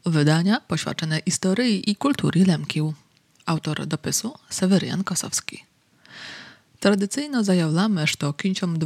Видання poświęcone historii i kultury Lemkił. Autor dopisu Seweryjan Kosowski. Tradycyjno zaявляmy, że kінцем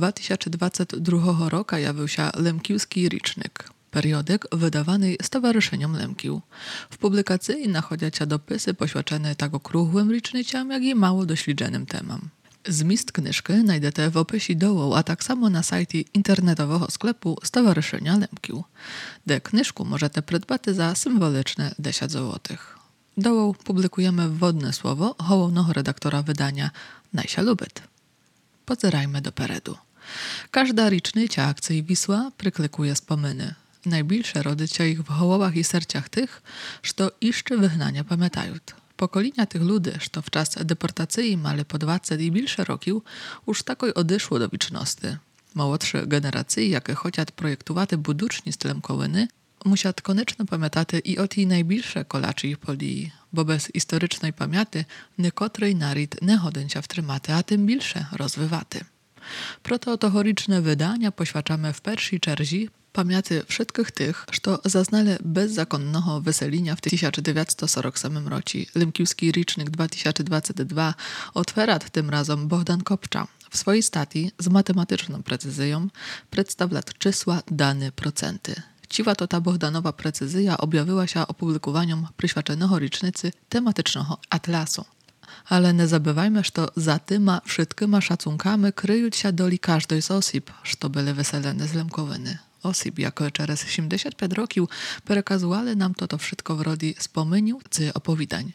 2022 roku jawił się Lemkiłski Rocznik, periodyk wydawany Stowarzyszeniem Lemkił. W publikacji nachodzicie dopisy poświęcone tak okrągłym rocznicom, jak i mało dośledzonym temom. Zmist knyżki znajdziecie w opisie dołu, a tak samo na sajcie internetowego sklepu Stowarzyszenia Lemkił. De knyżku możecie prydbać za symboliczne 10 zł. Dołu publikujemy wwodne słowo głównego redaktora wydania Najsia Lubyt. Pozerajmy do peredu. Każda rocznica akcji Wisła pryklikuje wspominy. Najbliższe rodycie ich w głowach i sercach tych, co jeszcze wygnania pamiętają. Pokolenia tych ludzi, co w czas deportacji mali po 20 i więcej roków, już takoj odeszło do wieczności. Młodsze generacje, jakie chociaż projektowaty buduczni z Lemkołyny, musiał koniecznie pamiętać i o tej najbliższe kolaczy ich podii, bo bez historycznej pamięty niekotrej narid nie chodęcia wtrymaty, a tym większe rozwywaty. Proto tohoryczne wydania poświęcamy w pierwszej czerzi pamięty wszystkich tych, co zaznali bezzakonnego weselinia w 1947 roku. Lemkiłski Rocznik 2022 otwiera tym razem Bogdan Kopcza. W swojej statii z matematyczną precyzją przedstawia czysła, dane, procenty. Ciwa to ta Bogdanowa precyzja objawiła się opublikowaniom przyświęconego rocznicy tematycznego atlasu. Ale nie zabywajmy, że za tyma wszystkima szacunkami kryją się doli każdej z osób, co były weselene z Lemkowyny. Osób, jako przez 75 roków przekazywali nam to wszystko w rodi wspomnień czy opowiadań.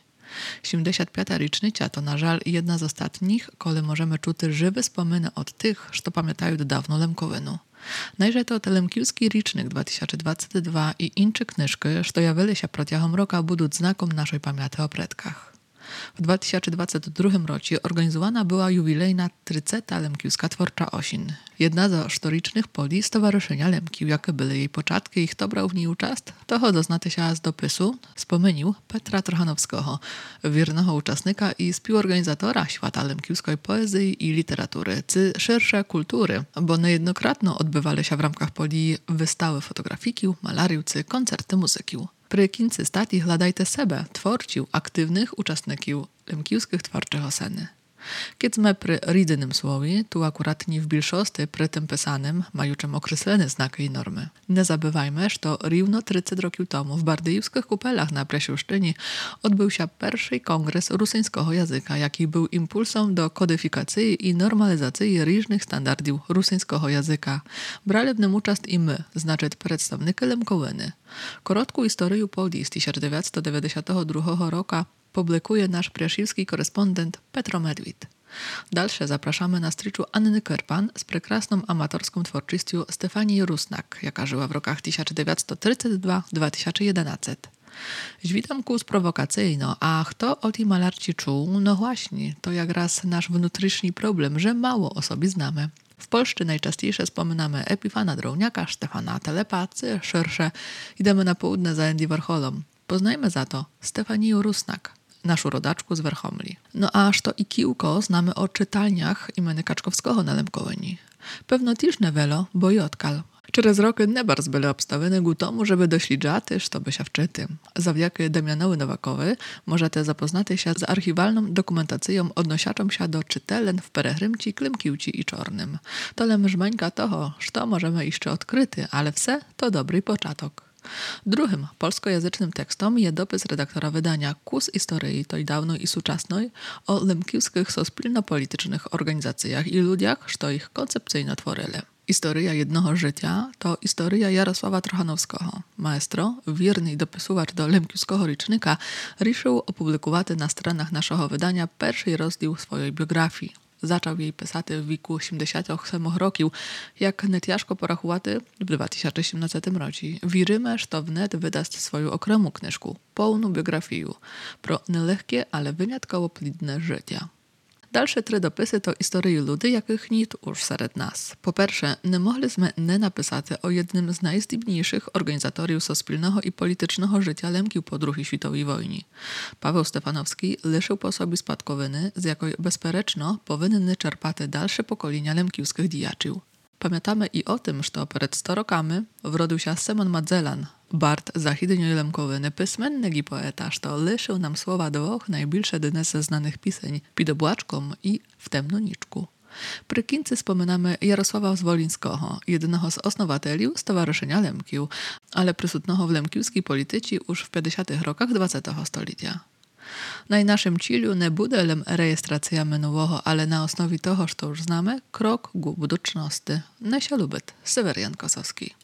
75. rocznica to na żal jedna z ostatnich, kiedy możemy czuć żywe wspominy od tych, co pamiętają dawno Lemkowynu. Najże to Lemkiłski Rocznik 2022 i inne knyżki, co jawiły się протягом roku, będą znakiem naszej pamięci o predkach. W 2022 roku organizowana była jubilejna 30. Lemkiłska Twórcza Osin. Jedna ze historycznych poli Stowarzyszenia Lemkił, jakie były jej początki i kto brał w niej uczest, to doznaty się z dopisu wspomnił Petra Trochanowskiego, wiernego uczestnika i współorganizatora świata lemkiłskiej poezji i literatury, czy szersze kultury, bo niejednokrotnie odbywali się w ramach poli wystawy fotografiki, malarii czy koncerty muzyki. Przy kincy statii hladajte sebe, tworcił aktywnych uczestników lemkiłskich twórczych oseny. Kiedy my przy rydynym słowie, tu akurat nie w większości przy tym pisanym, majuczym określone znaki i normy. Nie zabywajmy, że równo 30 roków temu w Bardyjowskich Kupelach na Plesiuszczyni odbył się pierwszy kongres rusyńskiego języka, jaki był impulsem do kodyfikacji i normalizacji różnych standardów rusyńskiego języka. Brali w nim uczest i my, znaczy przedstawnicy Lemkowyny. Krótką historię Polii z 1992 roku publikuje nasz prześliwski korespondent Petro Medwid. Dalsze zapraszamy na striczu Anny Kerpan z prekrasną amatorską twórczością Stefanii Rusnak, jaka żyła w rokach 1932-2011. Witam kurs prowokacyjno, a kto o tej malarci czuł? No właśnie, to jak raz nasz wnętrzny problem, że mało o sobie znamy. W Polsce najczęściej wspominamy Epifana Drowniaka, Stefana Telepacy, szersze idziemy na południe za Andy Warholem. Poznajmy za to Stefanię Rusnak, naszą rodaczku z Werchomli. No aż to i kiłko znamy o czytalniach imienia Kaczkowskiego na Lemkowyni. Pewno też nie wielo, bo i odkal. Przez roky nie bardzo były obstawione ku tomu, żeby doślidzać, co by się wczyty. Zawdzięki Damianowi Nowakowi możecie zapoznać się z archiwalną dokumentacją odnosiaczą się do czytelen w Perehrymci, Klimkiłci i Czornym. To lemżmańka toho, co możemy jeszcze odkryty, ale wse to dobry początek. Drugim polskojęzycznym tekstom jest dopis redaktora wydania Kus Historii toj dawnej i współczesnej o lemkiłskich sospilno-politycznych organizacjach i ludziach, co ich koncepcyjnie tworzyli. Historia jednego życia to historia Jarosława Trochanowskiego. Maestro, wierny i dopisywacz do Lemkiłskiego Rocznika, ruszył opublikować na stronach naszego wydania pierwszy rozdział swojej biografii. Zaczął jej pisać w wieku 87 roków, jak netiażko porachułaty w 2017 roku. Wierzymy, że wnet wydaсть swoją okremu knyżku, pełną biografię, pro nielehkie, ale wyjątkowo plidne życie. Dalsze 3 dopisy to historii ludzi, jakich nikt już wśród nas. Po pierwsze, nie mogliśmy nie napisać o jednym z najzdibniejszych organizatorów sospilnego i politycznego życia Lemkił po II światowej wojnie. Paweł Stefanowski liczył po sobie spadkowiny, z jakoj bezperечно powinny czerpać dalsze pokolenia lemkiłskich dzijaczów. Pamiętamy i o tym, że przed 100 rokami wrodził się Semon Madzelan, Bart Zahidnio Lemkowyny, pysmenny poeta, što liczył nam słowa dwóch najbliższe dnes ze znanych piseń, Pid obłaczkom i W temnoniczku. Przy kincy wspominamy Jarosława Zwolińskiego, jednego z osnowateli Stowarzyszenia Lemkił, ale prysutnego w lemkiłskiej polityce już w 50. rokach XX stolecia. Na naszym cielu nie będzie rejestracja minulego, ale na osnowie toho, co już znamy, krok ku budoucnosti. Nesia lubit, Sewerian Kosowski.